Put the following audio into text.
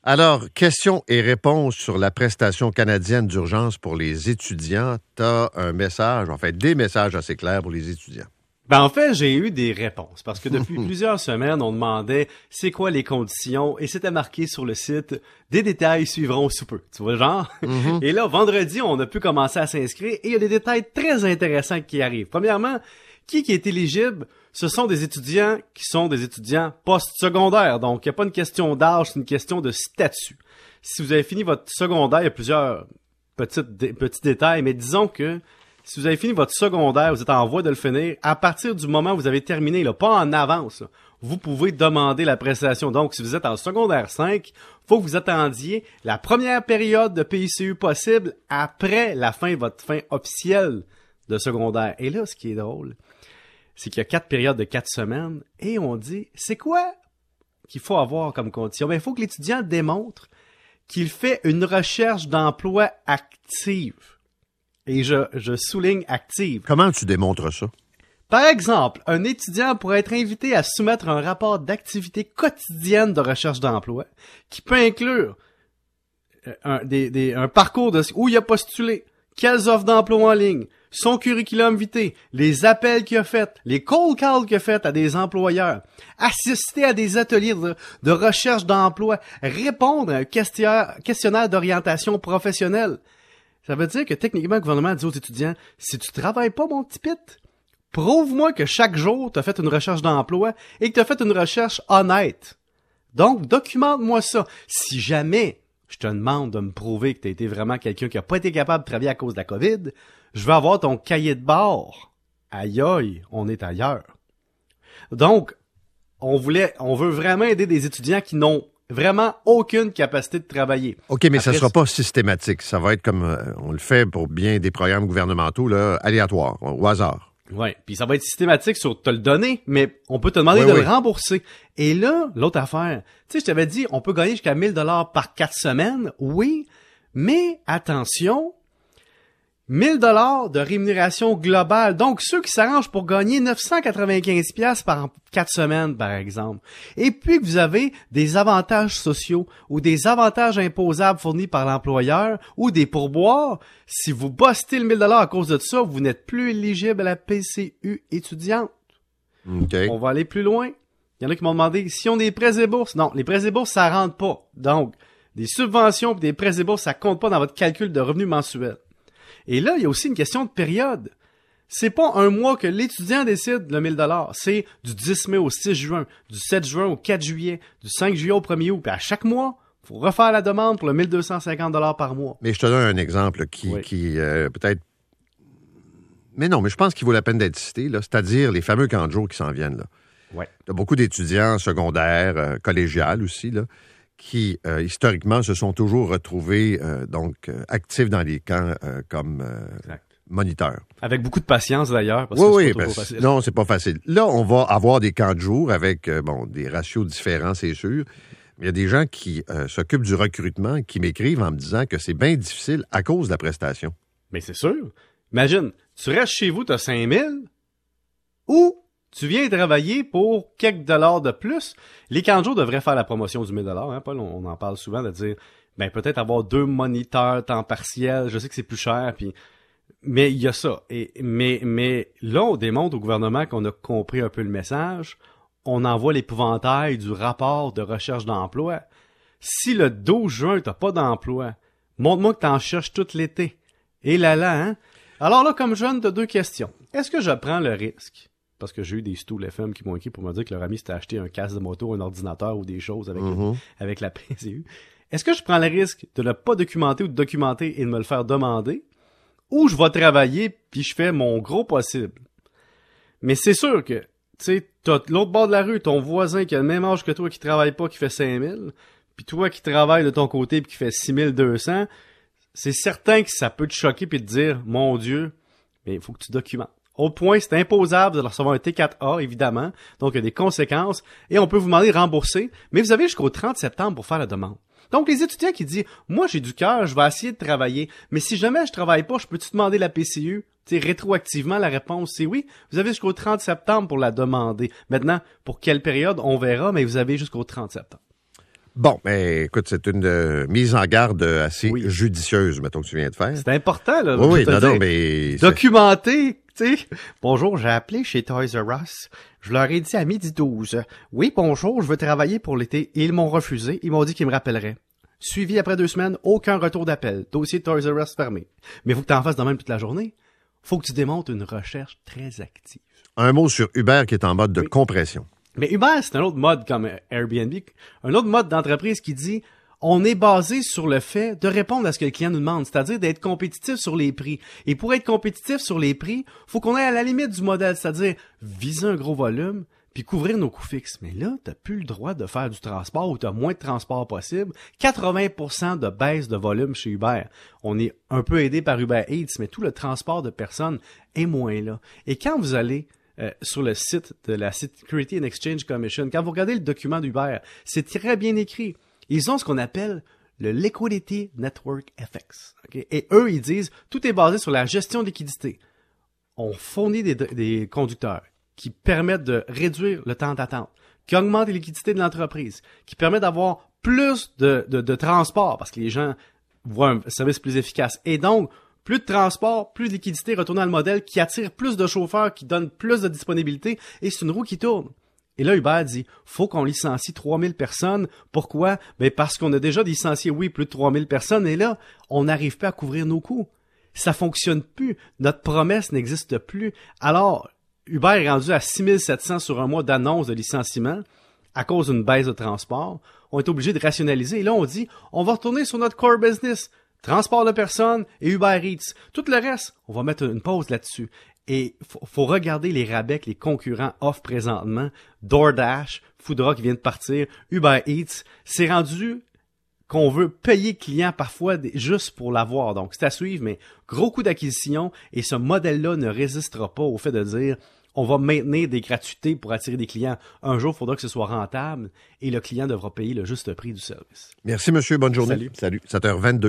Alors, questions et réponses sur la prestation canadienne d'urgence pour les étudiants. Tu as un message, en fait, des messages assez clairs pour les étudiants. En fait, j'ai eu des réponses parce que depuis plusieurs semaines, on demandait c'est quoi les conditions et c'était marqué sur le site des détails suivront sous peu. Tu vois le genre? Et là, vendredi, on a pu commencer à s'inscrire et il y a des détails très intéressants qui arrivent. Premièrement, qui est éligible? Ce sont des étudiants qui sont des étudiants post-secondaires. Donc, il n'y a pas une question d'âge, c'est une question de statut. Si vous avez fini votre secondaire, il y a plusieurs petits détails, mais disons que si vous avez fini votre secondaire, vous êtes en voie de le finir, à partir du moment où vous avez terminé, là, pas en avance, là, vous pouvez demander la prestation. Donc, si vous êtes en secondaire 5, faut que vous attendiez la première période de PICU possible après la fin de votre fin officielle de secondaire. Et là, ce qui est drôle, c'est qu'il y a 4 périodes de 4 semaines et on dit, c'est quoi qu'il faut avoir comme condition? Il faut que l'étudiant démontre qu'il fait une recherche d'emploi active. Et je souligne active. Comment tu démontres ça? Par exemple, un étudiant pourrait être invité à soumettre un rapport d'activité quotidienne de recherche d'emploi qui peut inclure un parcours de où il a postulé, quelles offres d'emploi en ligne, son curriculum vitae, les appels qu'il a fait, les cold calls qu'il a fait à des employeurs, assister à des ateliers de recherche d'emploi, répondre à un questionnaire d'orientation professionnelle. Ça veut dire que techniquement, le gouvernement dit aux étudiants, si tu travailles pas, mon petit pit, prouve-moi que chaque jour, tu as fait une recherche d'emploi et que tu as fait une recherche honnête. Donc, documente-moi ça. Si jamais je te demande de me prouver que tu as été vraiment quelqu'un qui a pas été capable de travailler à cause de la COVID, je veux avoir ton cahier de bord. Aïe aïe, on est ailleurs. Donc, on veut vraiment aider des étudiants qui n'ont vraiment aucune capacité de travailler. OK, mais ça ne sera pas systématique. Ça va être comme on le fait pour bien des programmes gouvernementaux, là, aléatoires, au hasard. Oui, puis ça va être systématique sur te le donner, mais on peut te demander de le rembourser. Et là, l'autre affaire, tu sais, je t'avais dit, on peut gagner jusqu'à 1000 $ par 4 semaines, oui, mais attention, 1000 $ de rémunération globale. Donc, ceux qui s'arrangent pour gagner 995 $ par 4 semaines, par exemple. Et puis que vous avez des avantages sociaux ou des avantages imposables fournis par l'employeur ou des pourboires, si vous bostez le 1000 $ à cause de ça, vous n'êtes plus éligible à la PCU étudiante. Okay. On va aller plus loin. Il y en a qui m'ont demandé si on a des prêts et bourses. Non, les prêts et bourses, ça rentre pas. Donc, des subventions et des prêts et bourses, ça compte pas dans votre calcul de revenus mensuels. Et là, il y a aussi une question de période. C'est pas un mois que l'étudiant décide le 1000 $. C'est du 10 mai au 6 juin, du 7 juin au 4 juillet, du 5 juillet au 1er août. Puis à chaque mois, il faut refaire la demande pour le 1250 $ par mois. Mais je te donne un exemple qui peut-être... Mais non, mais je pense qu'il vaut la peine d'être cité, là, c'est-à-dire les fameux camps de jour qui s'en viennent. Là. Ouais. Il y a beaucoup d'étudiants secondaires, collégiales aussi, là, qui, historiquement, se sont toujours retrouvés actifs dans les camps comme moniteurs. Avec beaucoup de patience, d'ailleurs. Parce oui, que c'est facile. Non, c'est pas facile. Là, on va avoir des camps de jour avec des ratios différents, c'est sûr. Mais il y a des gens qui s'occupent du recrutement qui m'écrivent en me disant que c'est bien difficile à cause de la prestation. Mais c'est sûr. Imagine, tu restes chez vous, tu as 5000 ou tu viens travailler pour quelques dollars de plus. Les camps de jour devraient faire la promotion du 1000 $, hein, Paul? On en parle souvent de dire, peut-être avoir 2 moniteurs temps partiel. Je sais que c'est plus cher, mais il y a ça. Mais là, on démontre au gouvernement qu'on a compris un peu le message. On envoie l'épouvantail du rapport de recherche d'emploi. Si le 12 juin, t'as pas d'emploi, montre-moi que t'en cherches tout l'été. Et hein? Alors là, comme jeune, t'as 2 questions. Est-ce que je prends le risque? Parce que j'ai eu des stools FM qui m'ont écrit pour me dire que leur ami s'était acheté un casque de moto, un ordinateur ou des choses avec la PCU. Est-ce que je prends le risque de ne pas documenter ou de documenter et de me le faire demander? Ou je vais travailler puis je fais mon gros possible? Mais c'est sûr que, tu sais, t'as l'autre bord de la rue, ton voisin qui a le même âge que toi qui travaille pas, qui fait 5000, puis toi qui travailles de ton côté puis qui fait 6200, c'est certain que ça peut te choquer puis te dire, mon Dieu, mais il faut que tu documentes. Au point, c'est imposable de recevoir un T4A, évidemment. Donc, il y a des conséquences. Et on peut vous demander de rembourser. Mais vous avez jusqu'au 30 septembre pour faire la demande. Donc, les étudiants qui disent, moi, j'ai du cœur, je vais essayer de travailler. Mais si jamais je travaille pas, je peux-tu demander la PCU? Tu sais, rétroactivement, la réponse, c'est oui. Vous avez jusqu'au 30 septembre pour la demander. Maintenant, pour quelle période, on verra, mais vous avez jusqu'au 30 septembre. Bon, mais écoute, c'est une mise en garde assez Oui. judicieuse, mettons, que tu viens de faire. C'est important, là. Oui, je te non, dis. mais... Documenter, tu sais. Bonjour, j'ai appelé chez Toys R Us. Je leur ai dit à 12h. Oui, bonjour, je veux travailler pour l'été. Et ils m'ont refusé. Ils m'ont dit qu'ils me rappelleraient. Suivi après 2 semaines, aucun retour d'appel. Dossier Toys R Us fermé. Mais faut que tu en fasses de même toute la journée. Faut que tu démontres une recherche très active. Un mot sur Uber qui est en mode de compression. Mais Uber, c'est un autre mode comme Airbnb, un autre mode d'entreprise qui dit on est basé sur le fait de répondre à ce que le client nous demande, c'est-à-dire d'être compétitif sur les prix. Et pour être compétitif sur les prix, faut qu'on aille à la limite du modèle, c'est-à-dire viser un gros volume puis couvrir nos coûts fixes. Mais là, t'as plus le droit de faire du transport ou t'as moins de transport possible. 80% de baisse de volume chez Uber. On est un peu aidé par Uber Eats, mais tout le transport de personnes est moins là. Et quand vous allez sur le site de la Security and Exchange Commission, quand vous regardez le document d'Uber, c'est très bien écrit. Ils ont ce qu'on appelle le Liquidity Network FX. Okay? Et eux, ils disent, tout est basé sur la gestion de liquidité. On fournit des conducteurs qui permettent de réduire le temps d'attente, qui augmentent les liquidités de l'entreprise, qui permettent d'avoir plus de transport parce que les gens voient un service plus efficace. Et donc, plus de transport, plus de liquidité, retourner dans le modèle qui attire plus de chauffeurs, qui donne plus de disponibilité, et c'est une roue qui tourne. Et là, Uber dit, faut qu'on licencie 3000 personnes. Pourquoi? Ben parce qu'on a déjà licencié, oui, plus de 3000 personnes, et là, on n'arrive pas à couvrir nos coûts. Ça fonctionne plus. Notre promesse n'existe plus. Alors, Uber est rendu à 6700 sur un mois d'annonce de licenciement à cause d'une baisse de transport. On est obligé de rationaliser. Et là, on dit, on va retourner sur notre core business. Transport de personnes et Uber Eats. Tout le reste, on va mettre une pause là-dessus. Et faut regarder les rabais que les concurrents offrent présentement. DoorDash, Foodora qui vient de partir, Uber Eats. C'est rendu qu'on veut payer le client parfois juste pour l'avoir. Donc, c'est à suivre, mais gros coût d'acquisition. Et ce modèle-là ne résistera pas au fait de dire on va maintenir des gratuités pour attirer des clients. Un jour, il faudra que ce soit rentable et le client devra payer le juste prix du service. Merci, monsieur. Bonne journée. Salut. 7h22.